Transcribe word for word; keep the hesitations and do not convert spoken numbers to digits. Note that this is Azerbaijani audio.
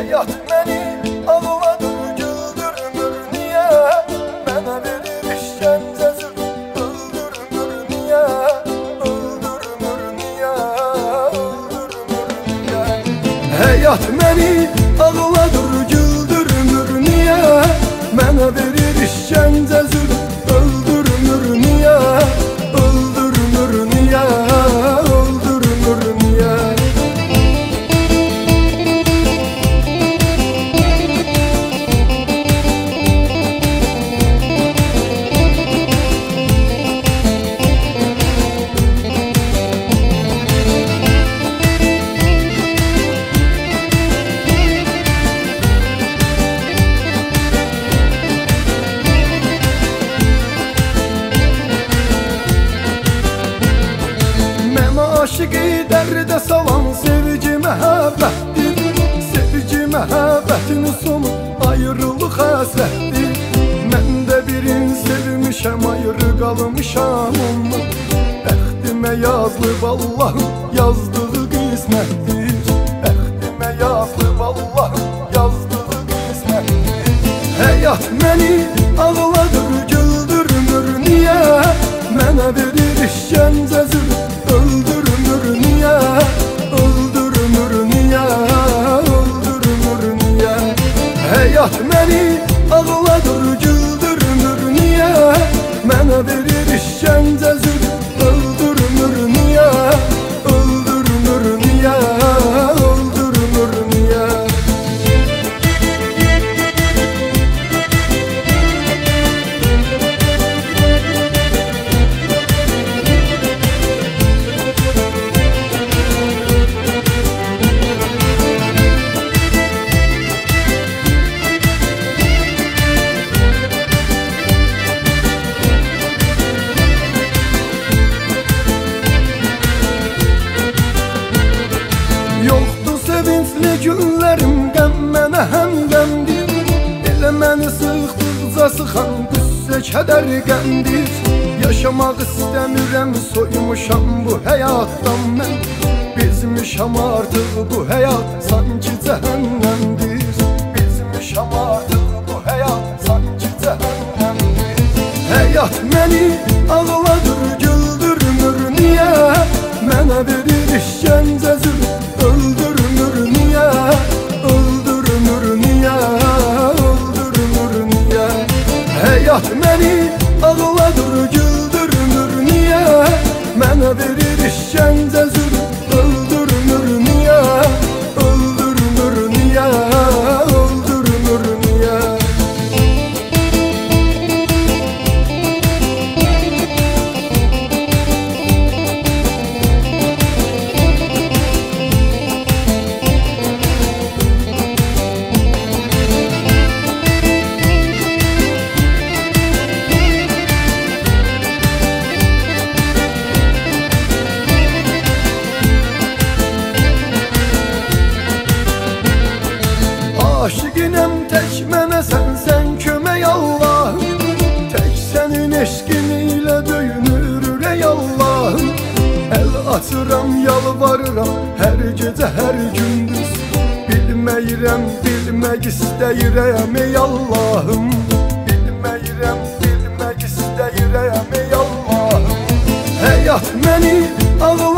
Həyat məni ağladır, güldürmür niyə? Mənə verir işgəncə zülm, öldürmür niyə? Öldürmür niyə? Öldürmür niyə? Həyat məni ağladır, güldürmür niyə? Mənə verir işgəncə zülm, öldürmür niyə? Öldürmür niyə? Öldürmür niyə? Aşıqı dərdə salan sevgi məhəbbətdir. Sevgi məhəbbətin sonu ayrılıq həsrətdir. Mən də birini sevmişəm, ayrı qalmışam ondan. Bəxtimə yazılıb Allahın yazdığı qismətdir. Bəxtimə yazılıb Allahın yazdığı qismətdir. Həyat məni ağladır, güldürmür niyə? Mənə verir işgəncə zülm, öldürmür niyə? Öldürmür niyə? Öldürmür niyə? Həyat məni ağladır, güldürmür niyə? Mənə verir işgəncə zülm, öldürmür niyə? Öldürmür niyə? Öldürmür niyə? Yoxdur sevincli günlərim, qəm mənə həmdəmdir. Elə məni sıxdıqca sıxan qüssə kədər qəmdir. Yaşamaq istəmirəm, soymuşam bu həyatdan mən. Bezmişəm artıq bu həyat, sanki cəhənnəmdir. Bezmişəm artıq bu həyat, sanki cəhənnəmdir. Həyat məni ağladır, güldürmür niyə? Mənə verir işgəncə zülm, öldürmür niyə? Öldürmür niyə? Öldürmür niyə? Həyat məni ağladır, güldürmür niyə? Mənə verir işgəncə zülm, öldürmür niyə? Öldürmür niyə? Öldürmür niyə? Aşıqinəm tək mənə sən, sən kömək Allahım. Tək sənin eşqin ilə döyünür ürək Allahım. Əl açıram, yalvarıram hər gecə, hər gündüz. Bilməyirəm, bilmək istəyirəm ey Allahım. Bilməyirəm, bilmək istəyirəm ey Allahım. Həyat məni ağladır,